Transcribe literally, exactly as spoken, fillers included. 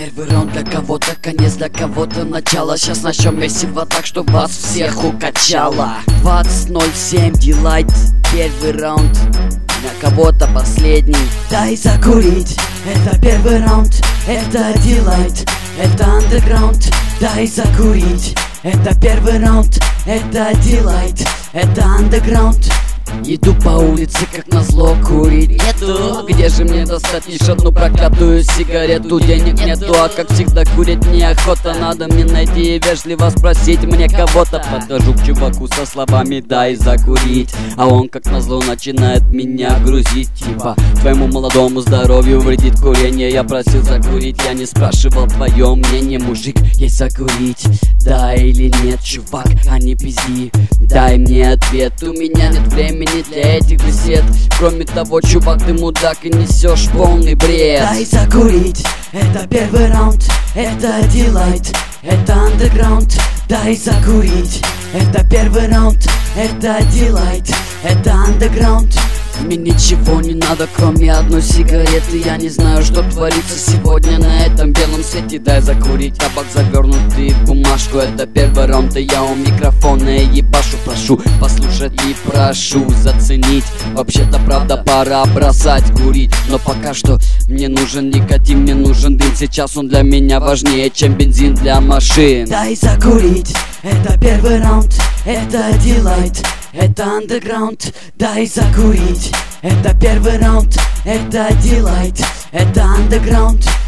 первый раунд для кого-то, конец для кого-то начало. Сейчас начнем весело так, что вас всех укачало. Двадцать ноль семь, Delight, первый раунд. Для кого-то последний. Дай закурить, это первый раунд. Это Delight, это Underground. Дай закурить, это первый раунд. Это Delight, это Underground. Иду по улице, как назло, курить нету. Где же мне достать лишь одну проклятую сигарету? Денег нету, а как всегда курить неохота. Надо мне найти и вежливо спросить мне кого-то. Подхожу к чуваку со словами «дай закурить», а он как назло начинает меня грузить. Типа твоему молодому здоровью вредит курение. Я просил закурить, я не спрашивал твое мнение. Мужик, есть закурить, да или нет, чувак, а не пизди. Дай мне ответ, у меня нет времени для этих бесед. Кроме того, чувак, ты мудак и несешь полный бред. Дай закурить, это первый раунд. Это Delight, это Underground. Дай закурить, это первый раунд. Это Delight, это Underground. Мне ничего не надо, кроме одной сигареты. Я не знаю, что творится сегодня на этом белом свете. Дай закурить, табак завернутый в бумажку. Это первый раунд, и я у микрофона ебашу. Прошу послушать и прошу заценить. Вообще-то правда пора бросать курить, но пока что мне нужен никотин, мне нужен дым. Сейчас он для меня важнее, чем бензин для машин. Дай закурить, это первый раунд. Это Delight, это Underground. Дай закурить, это первый раунд. Это Delight, это Underground.